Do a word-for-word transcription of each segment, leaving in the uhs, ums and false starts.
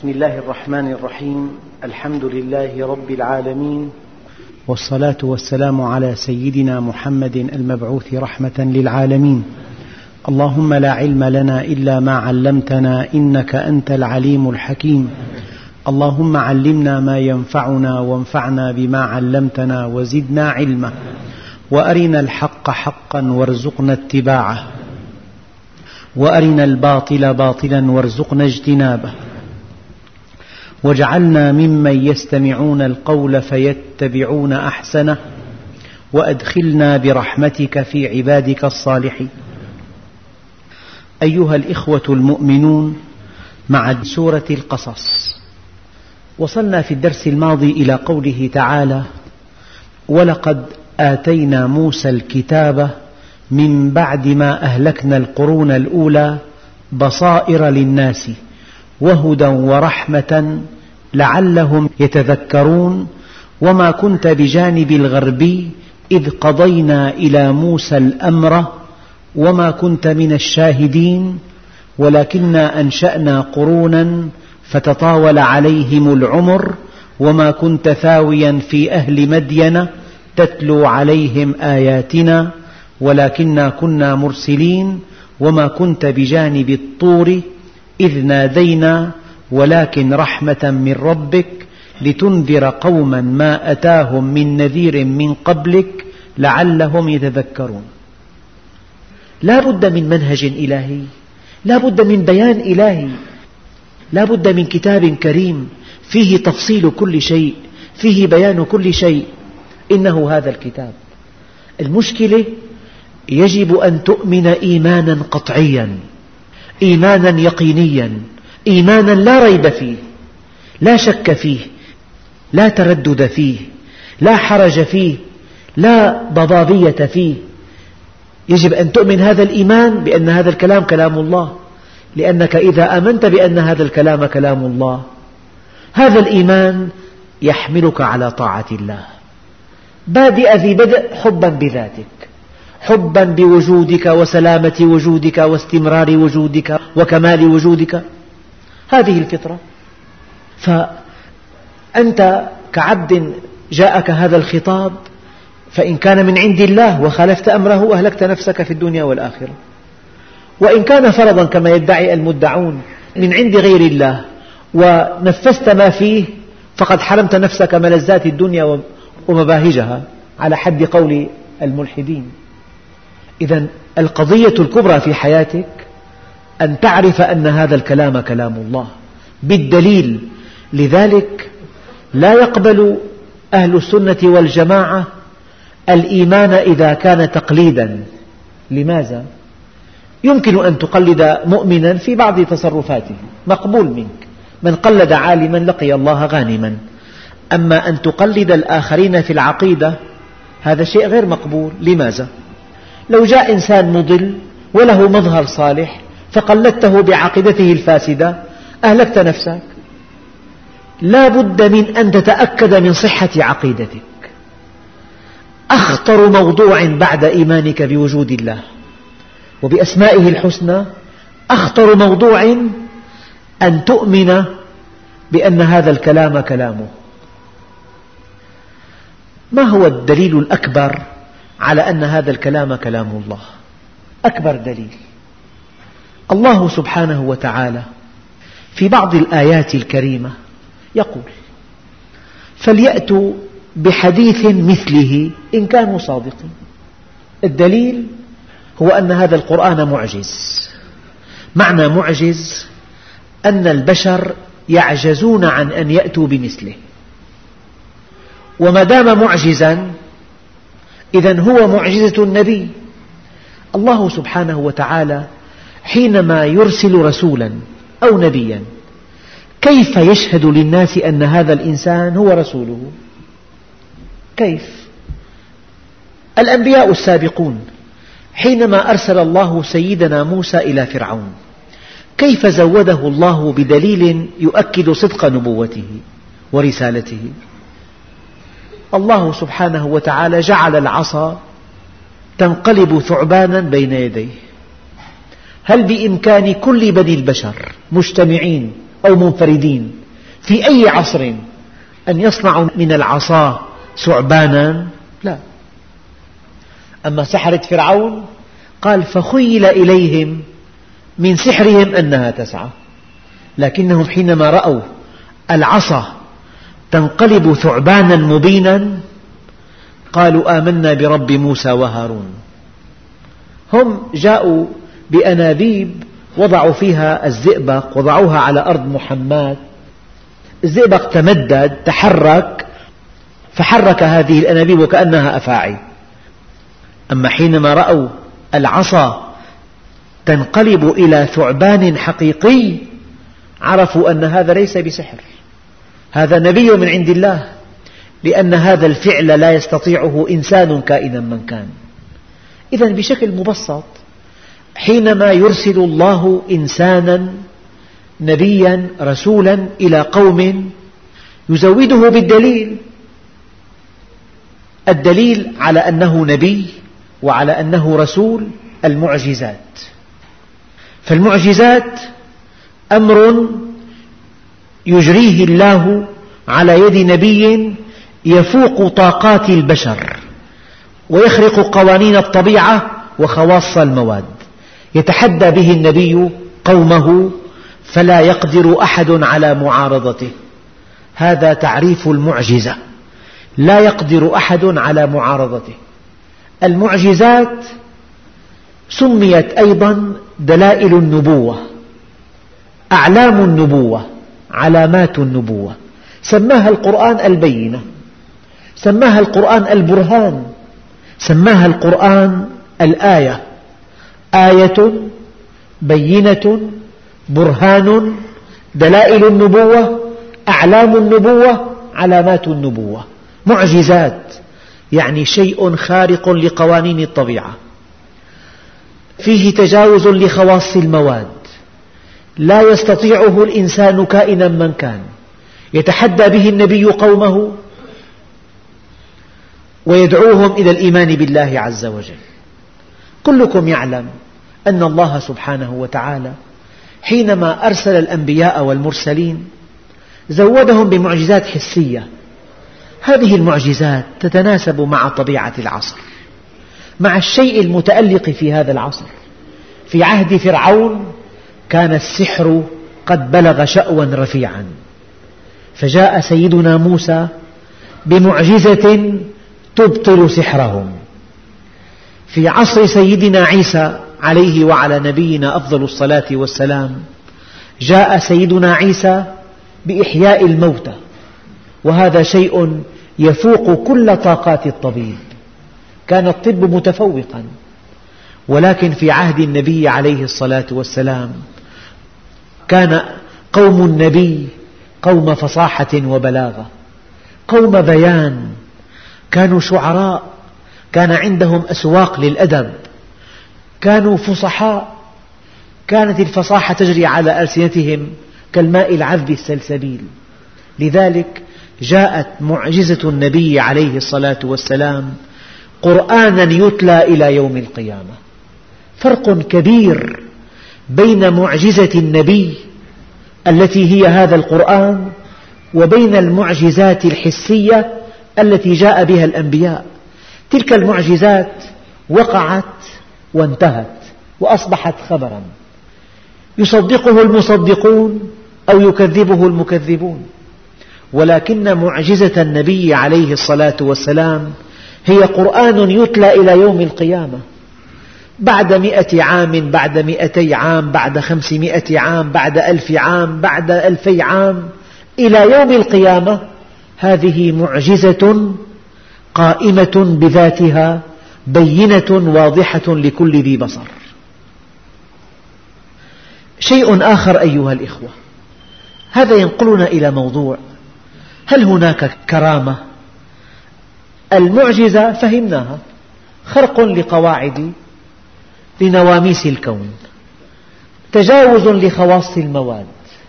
بسم الله الرحمن الرحيم. الحمد لله رب العالمين، والصلاة والسلام على سيدنا محمد المبعوث رحمة للعالمين. اللهم لا علم لنا إلا ما علمتنا إنك أنت العليم الحكيم. اللهم علمنا ما ينفعنا وانفعنا بما علمتنا وزدنا علما، وأرنا الحق حقا وارزقنا اتباعه، وأرنا الباطل باطلا وارزقنا اجتنابه، واجعلنا ممن يستمعون القول فيتبعون أحسنه، وأدخلنا برحمتك في عبادك الصالحين. أيها الإخوة المؤمنون، مع سورة القصص وصلنا في الدرس الماضي إلى قوله تعالى: ولقد آتينا موسى الكتاب من بعد ما أهلكنا القرون الأولى بصائر للناس وهدى ورحمة لعلهم يتذكرون وما كنت بجانب الغربي إذ قضينا إلى موسى الأمر وما كنت من الشاهدين ولكننا أنشأنا قرونا فتطاول عليهم العمر وما كنت ثاويا في أهل مدين تتلو عليهم آياتنا ولكننا كنا مرسلين وما كنت بجانب الطور إذ نادينا ولكن رحمة من ربك لتنذر قوما ما أتاهم من نذير من قبلك لعلهم يتذكرون. لا بد من منهج إلهي، لا بد من بيان إلهي، لا بد من كتاب كريم فيه تفصيل كل شيء، فيه بيان كل شيء. إنه هذا الكتاب. المشكلة يجب أن تؤمن إيمانا قطعيا، إيمانا يقينيا، إيمانا لا ريب فيه، لا شك فيه، لا تردد فيه، لا حرج فيه، لا ضبابية فيه. يجب أن تؤمن هذا الإيمان بأن هذا الكلام كلام الله، لأنك إذا آمنت بأن هذا الكلام كلام الله، هذا الإيمان يحملك على طاعة الله. بادئ ذي بدء حبا بذاتك، حبا بوجودك وسلامة وجودك واستمرار وجودك وكمال وجودك. هذه الفطرة. فأنت كعبد جاءك هذا الخطاب، فإن كان من عند الله وخالفت أمره أهلكت نفسك في الدنيا والآخرة، وإن كان فرضا كما يدعي المدعون من عند غير الله ونفذت ما فيه فقد حرمت نفسك ملذات الدنيا ومباهجها على حد قول الملحدين. إذن القضية الكبرى في حياتك أن تعرف أن هذا الكلام كلام الله بالدليل. لذلك لا يقبل أهل السنة والجماعة الإيمان إذا كان تقليدا. لماذا؟ يمكن أن تقلد مؤمنا في بعض تصرفاته، مقبول منك. من قلد عالما لقي الله غانما. أما أن تقلد الآخرين في العقيدة هذا شيء غير مقبول. لماذا؟ لو جاء إنسان مضل وله مظهر صالح فقلدته بعقيدته الفاسدة أهلكت نفسك. لا بد من أن تتأكد من صحة عقيدتك. أخطر موضوع بعد إيمانك بوجود الله وبأسمائه الحسنى، أخطر موضوع أن تؤمن بأن هذا الكلام كلامه. ما هو الدليل الأكبر على أن هذا الكلام كلام الله؟ أكبر دليل الله سبحانه وتعالى في بعض الآيات الكريمة يقول: فليأتوا بحديث مثله إن كانوا صادقين. الدليل هو أن هذا القرآن معجز. معنى معجز أن البشر يعجزون عن أن يأتوا بمثله، وما دام معجزا إذن هو معجزة النبي. الله سبحانه وتعالى حينما يرسل رسولا أو نبيا كيف يشهد للناس أن هذا الإنسان هو رسوله؟ كيف؟ الأنبياء السابقون حينما أرسل الله سيدنا موسى إلى فرعون كيف زوده الله بدليل يؤكد صدق نبوته ورسالته؟ الله سبحانه وتعالى جعل العصا تنقلب ثعبانا بين يديه. هل بإمكان كل بني البشر مجتمعين أو منفردين في أي عصر أن يصنعوا من العصا ثعبانا؟ لا. أما سحرة فرعون قال فخيل إليهم من سحرهم أنها تسعى، لكنهم حينما رأوا العصا تنقلب ثعبانا مبينا قالوا آمنا برب موسى وهارون. هم جاءوا بأنابيب وضعوا فيها الزئبق، وضعوها على أرض محماة، الزئبق تمدد تحرك فحرك هذه الأنابيب وكأنها أفاعي. أما حينما رأوا العصا تنقلب إلى ثعبان حقيقي عرفوا أن هذا ليس بسحر، هذا نبي من عند الله، لأن هذا الفعل لا يستطيعه إنسان كائنا من كان. إذن بشكل مبسط حينما يرسل الله إنسانا نبيا رسولا إلى قوم يزوده بالدليل، الدليل على أنه نبي وعلى أنه رسول المعجزات. فالمعجزات أمر يجريه الله على يد نبي يفوق طاقات البشر ويخرق قوانين الطبيعة وخواص المواد، يتحدى به النبي قومه فلا يقدر أحد على معارضته. هذا تعريف المعجزة، لا يقدر أحد على معارضته. المعجزات سميت أيضا دلائل النبوة، أعلام النبوة، علامات النبوة. سماها القرآن البينة، سماها القرآن البرهان، سماها القرآن الآية. آية بينة برهان دلائل النبوة أعلام النبوة علامات النبوة. معجزات يعني شيء خارق لقوانين الطبيعة، فيه تجاوز لخواص المواد، لا يستطيعه الإنسان كائنا من كان، يتحدى به النبي قومه ويدعوهم إلى الإيمان بالله عز وجل. كلكم يعلم أن الله سبحانه وتعالى حينما أرسل الأنبياء والمرسلين زودهم بمعجزات حسية. هذه المعجزات تتناسب مع طبيعة العصر، مع الشيء المتألق في هذا العصر. في عهد فرعون كان السحر قد بلغ شأوا رفيعا، فجاء سيدنا موسى بمعجزة تبطل سحرهم. في عصر سيدنا عيسى عليه وعلى نبينا أفضل الصلاة والسلام جاء سيدنا عيسى بإحياء الموتى، وهذا شيء يفوق كل طاقات الطبيب. كان الطب متفوقا، ولكن في عهد النبي عليه الصلاة والسلام كان قوم النبي قوم فصاحة وبلاغة، قوم بيان، كانوا شعراء، كان عندهم أسواق للأدب، كانوا فصحاء، كانت الفصاحة تجري على ألسنتهم كالماء العذب السلسبيل. لذلك جاءت معجزة النبي عليه الصلاة والسلام قرآنا يتلى إلى يوم القيامة. فرق كبير بين معجزة النبي التي هي هذا القرآن وبين المعجزات الحسية التي جاء بها الأنبياء. تلك المعجزات وقعت وانتهت وأصبحت خبرا يصدقه المصدقون أو يكذبه المكذبون، ولكن معجزة النبي عليه الصلاة والسلام هي قرآن يتلى إلى يوم القيامة. بعد مئة عام، بعد مئتي عام، بعد خمسمائة عام، بعد ألف عام، بعد ألفي عام، إلى يوم القيامة هذه معجزة قائمة بذاتها بينة واضحة لكل ذي بصر. شيء آخر أيها الإخوة، هذا ينقلنا إلى موضوع: هل هناك كرامة؟ المعجزة فهمناها، خرق لقواعد لنواميس الكون، تجاوز لخواص المواد،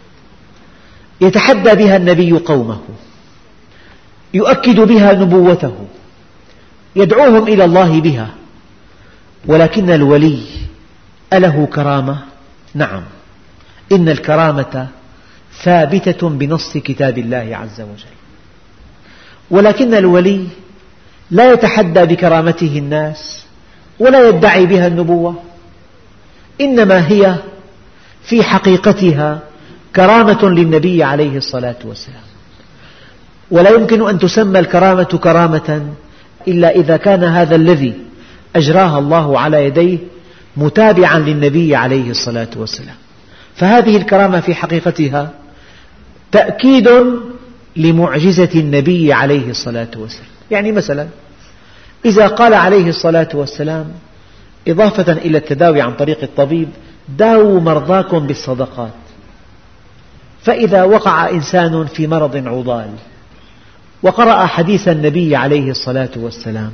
يتحدى بها النبي قومه، يؤكد بها نبوته، يدعوهم إلى الله بها. ولكن الولي أله كرامة؟ نعم، إن الكرامة ثابتة بنص كتاب الله عز وجل، ولكن الولي لا يتحدى بكرامته الناس ولا يدعي بها النبوة، إنما هي في حقيقتها كرامة للنبي عليه الصلاة والسلام، ولا يمكن أن تسمى الكرامة كرامة إلا إذا كان هذا الذي أجراها الله على يديه متابعا للنبي عليه الصلاة والسلام. فهذه الكرامة في حقيقتها تأكيد لمعجزة النبي عليه الصلاة والسلام. يعني مثلا إذا قال عليه الصلاة والسلام إضافة إلى التداوي عن طريق الطبيب: داووا مرضاكم بالصدقات، فإذا وقع إنسان في مرض عضال وقرأ حديث النبي عليه الصلاة والسلام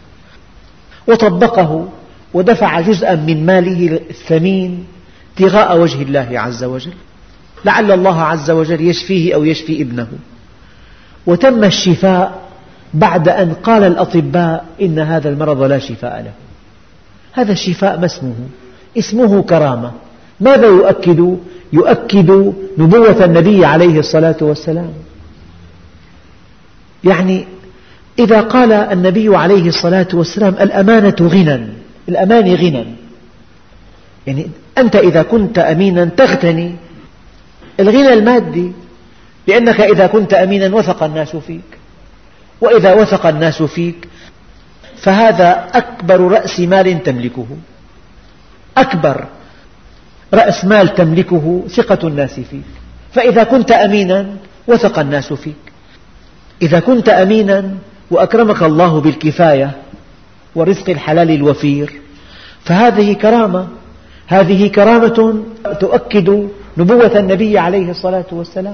وطبقه ودفع جزءا من ماله الثمين ابتغاء وجه الله عز وجل، لعل الله عز وجل يشفيه أو يشفي ابنه، وتم الشفاء بعد أن قال الأطباء إن هذا المرض لا شفاء له، هذا الشفاء ما اسمه؟ اسمه كرامة. ماذا يؤكد؟ يؤكد نبوة النبي عليه الصلاة والسلام. يعني إذا قال النبي عليه الصلاة والسلام: الأمانة غنى، الأمان غنى، يعني أنت إذا كنت أمينا تغتني، الغنى المادي، لأنك إذا كنت أمينا وثق الناس فيك، وإذا وثق الناس فيك فهذا أكبر رأس مال تملكه، أكبر رأس مال تملكه ثقة الناس فيك. فإذا كنت أمينا وثق الناس فيك، إذا كنت أمينا وأكرمك الله بالكفاية ورزق الحلال الوفير فهذه كرامة، هذه كرامة تؤكد نبوة النبي عليه الصلاة والسلام.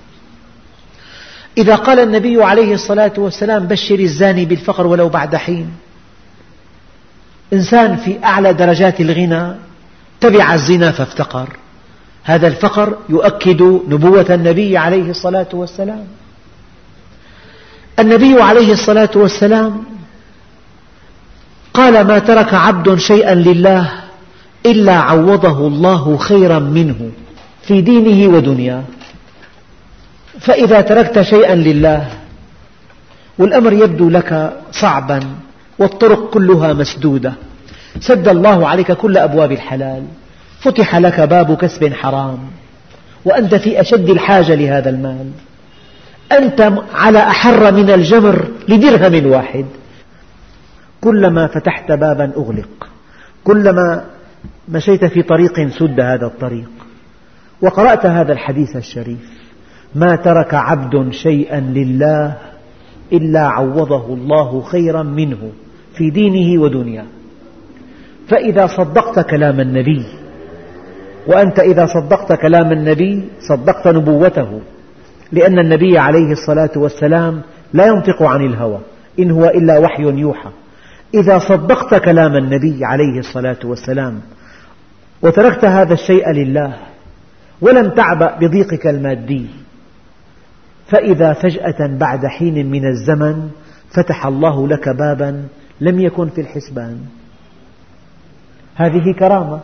إذا قال النبي عليه الصلاة والسلام: بشر الزاني بالفقر ولو بعد حين، إنسان في أعلى درجات الغنى تبع الزنا فافتقر، هذا الفقر يؤكد نبوة النبي عليه الصلاة والسلام. النبي عليه الصلاة والسلام قال: ما ترك عبد شيئا لله إلا عوضه الله خيرا منه في دينه ودنياه. فإذا تركت شيئا لله والأمر يبدو لك صعبا والطرق كلها مسدودة، سد الله عليك كل أبواب الحلال، فتح لك باب كسب حرام، وأنت في أشد الحاجة لهذا المال، أنت على أحر من الجمر لدرهم واحد، كلما فتحت بابا أغلق، كلما مشيت في طريق سد هذا الطريق. وقرأت هذا الحديث الشريف: ما ترك عبد شيئا لله إلا عوضه الله خيرا منه في دينه ودنياه. فإذا صدقت كلام النبي، وأنت إذا صدقت كلام النبي صدقت نبوته، لأن النبي عليه الصلاة والسلام لا ينطق عن الهوى، إن هو إلا وحي يوحى. إذا صدقت كلام النبي عليه الصلاة والسلام وتركت هذا الشيء لله ولم تعبأ بضيقك المادي، فإذا فجأة بعد حين من الزمن فتح الله لك بابا لم يكن في الحسبان، هذه كرامة.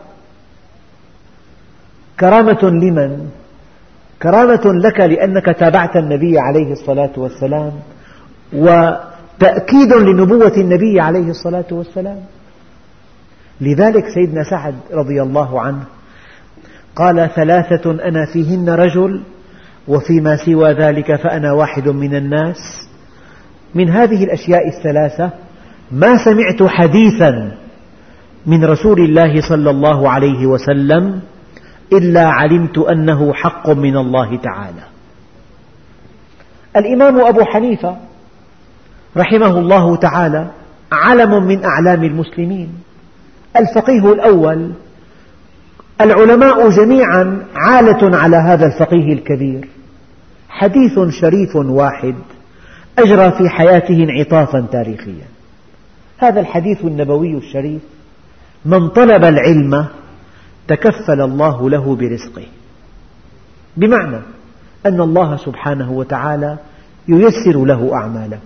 كرامة لمن؟ كرامة لك لأنك تابعت النبي عليه الصلاة والسلام، وتأكيد لنبوة النبي عليه الصلاة والسلام. لذلك سيدنا سعد رضي الله عنه قال: ثلاثة أنا فيهن رجل وفيما سوى ذلك فأنا واحد من الناس. من هذه الأشياء الثلاثة ما سمعت حديثا من رسول الله صلى الله عليه وسلم إلا علمت أنه حق من الله تعالى. الإمام أبو حنيفة رحمه الله تعالى علم من أعلام المسلمين، الفقيه الأول، العلماء جميعا عالة على هذا الفقيه الكبير. حديث شريف واحد أجرى في حياته انعطافا تاريخيا، هذا الحديث النبوي الشريف: من طلب العلم تكفل الله له برزقه، بمعنى أن الله سبحانه وتعالى ييسر له أعماله،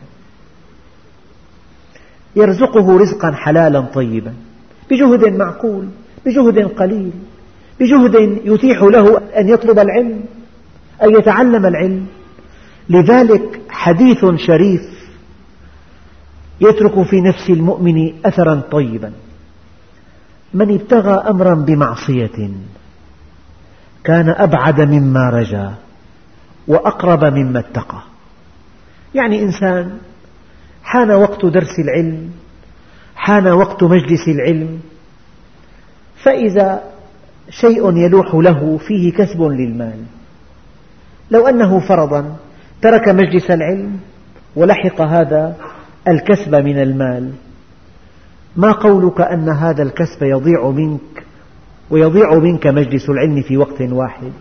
يرزقه رزقا حلالا طيبا بجهد معقول، بجهد قليل، بجهد يتيح له أن يطلب العلم. أن يتعلم العلم. لذلك حديث شريف يترك في نفس المؤمن أثرا طيبا: من ابتغى أمرا بمعصية كان أبعد مما رجا وأقرب مما اتقى. يعني إنسان حان وقت درس العلم، حان وقت مجلس العلم، فإذا شيء يلوح له فيه كسب للمال، لو أنه فرضا ترك مجلس العلم ولحق هذا الكسب من المال، ما قولك أن هذا الكسب يضيع منك ويضيع منك مجلس العلم في وقت واحد؟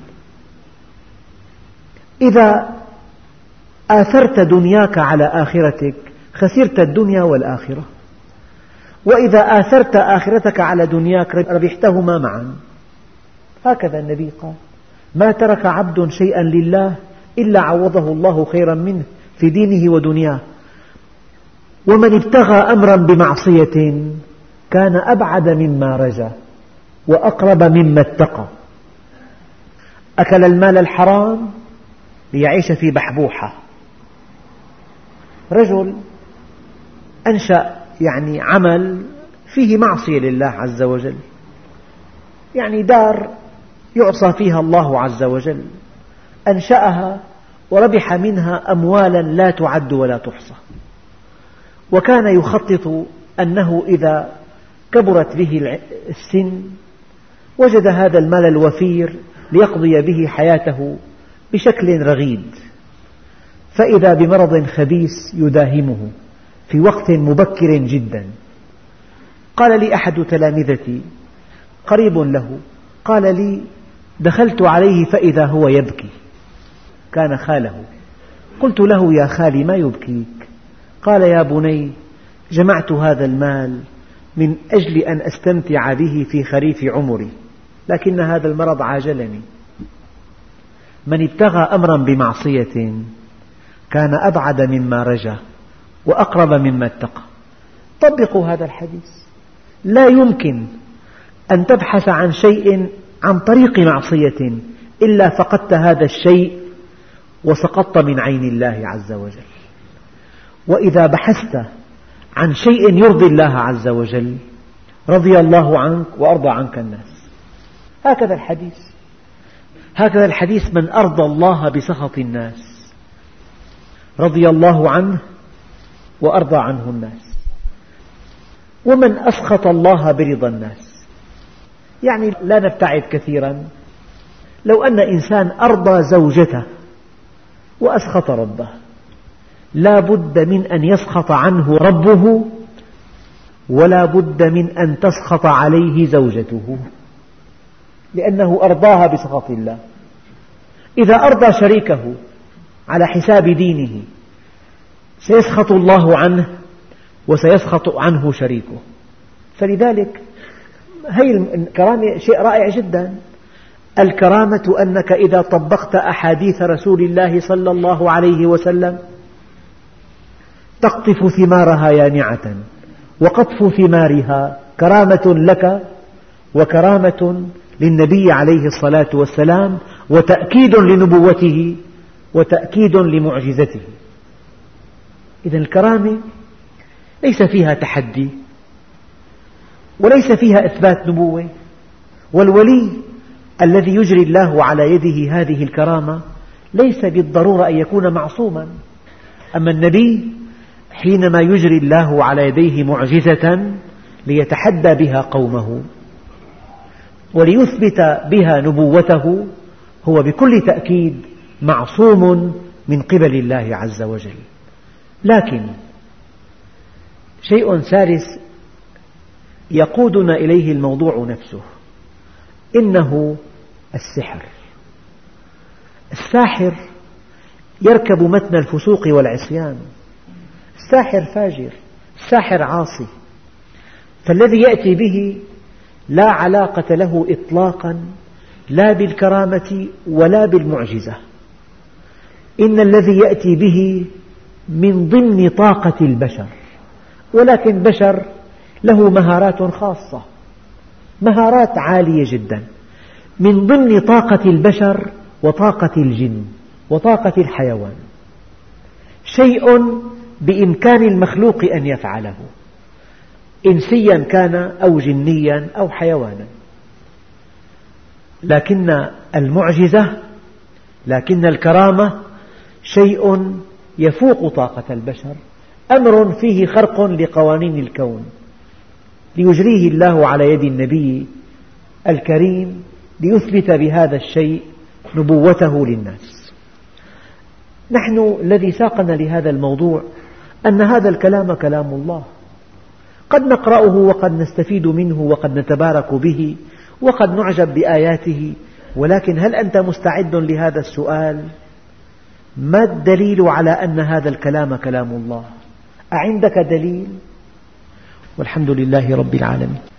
إذا آثرت دنياك على آخرتك خسرت الدنيا والآخرة، وإذا آثرت آخرتك على دنياك ربحتهما معا. هكذا النبي قال: ما ترك عبد شيئا لله إلا عوضه الله خيرا منه في دينه ودنياه. ومن ابتغى أمرا بمعصية كان أبعد مما رجا وأقرب مما اتقى. أكل المال الحرام ليعيش في بحبوحة. رجل أنشأ يعني عمل فيه معصية لله عز وجل، يعني دار يعصى فيها الله عز وجل، أنشأها وربح منها أموالا لا تعد ولا تحصى، وكان يخطط أنه إذا كبرت به السن وجد هذا المال الوفير ليقضي به حياته بشكل رغيد، فإذا بمرض خبيث يداهمه في وقت مبكر جدا. قال لي أحد تلامذتي قريب له، قال لي: دخلت عليه فإذا هو يبكي، كان خاله. قلت له: يا خالي ما يبكيك؟ قال: يا بني، جمعت هذا المال من أجل أن أستمتع به في خريف عمري، لكن هذا المرض عاجلني. من ابتغى أمرا بمعصية كان أبعد مما رجا وأقرب مما اتقى. طبقوا هذا الحديث. لا يمكن أن تبحث عن شيء عن طريق معصية إلا فقدت هذا الشيء وسقطت من عين الله عز وجل. وإذا بحثت عن شيء يرضي الله عز وجل رضي الله عنك وأرضى عنك الناس. هكذا الحديث. هكذا الحديث: من أرضى الله بسخط الناس رضي الله عنه وأرضى عنه الناس. ومن أسخط الله برضا الناس، يعني لا نبتعد كثيرا، لو أن إنسان أرضى زوجته وأسخط ربه لا بد من أن يسخط عنه ربه ولا بد من أن تسخط عليه زوجته، لأنه أرضاها بسخط الله. إذا أرضى شريكه على حساب دينه سيسخط الله عنه وسيسخط عنه شريكه. فلذلك هذه الكرامة شيء رائع جدا. الكرامة أنك إذا طبقت أحاديث رسول الله صلى الله عليه وسلم تقطف ثمارها يانعة، وقطف ثمارها كرامة لك وكرامة للنبي عليه الصلاة والسلام، وتأكيد لنبوته وتأكيد لمعجزته. إذن الكرامة ليس فيها تحدي وليس فيها إثبات نبوة، والولي الذي يجري الله على يده هذه الكرامة ليس بالضرورة أن يكون معصوما. أما النبي حينما يجري الله على يديه معجزة ليتحدى بها قومه وليثبت بها نبوته هو بكل تأكيد معصوم من قبل الله عز وجل. لكن شيء ثالث يقودنا إليه الموضوع نفسه، إنه السحر. الساحر يركب متن الفسوق والعصيان، الساحر فاجر، الساحر عاصي، فالذي يأتي به لا علاقة له إطلاقا لا بالكرامة ولا بالمعجزة، إن الذي يأتي به من ضمن طاقة البشر، ولكن بشر له مهارات خاصة، مهارات عالية جدا. من ضمن طاقة البشر وطاقة الجن وطاقة الحيوان، شيء بإمكان المخلوق أن يفعله، إنسيا كان أو جنيا أو حيوانا. لكن المعجزة، لكن الكرامة شيء يفوق طاقة البشر، أمر فيه خرق لقوانين الكون، ليجريه الله على يد النبي الكريم ليثبت بهذا الشيء نبوته للناس. نحن الذي ساقنا لهذا الموضوع أن هذا الكلام كلام الله، قد نقرأه وقد نستفيد منه وقد نتبارك به وقد نعجب بآياته، ولكن هل أنت مستعد لهذا السؤال؟ ما الدليل على أن هذا الكلام كلام الله؟ أعندك دليل؟ والحمد لله رب العالمين.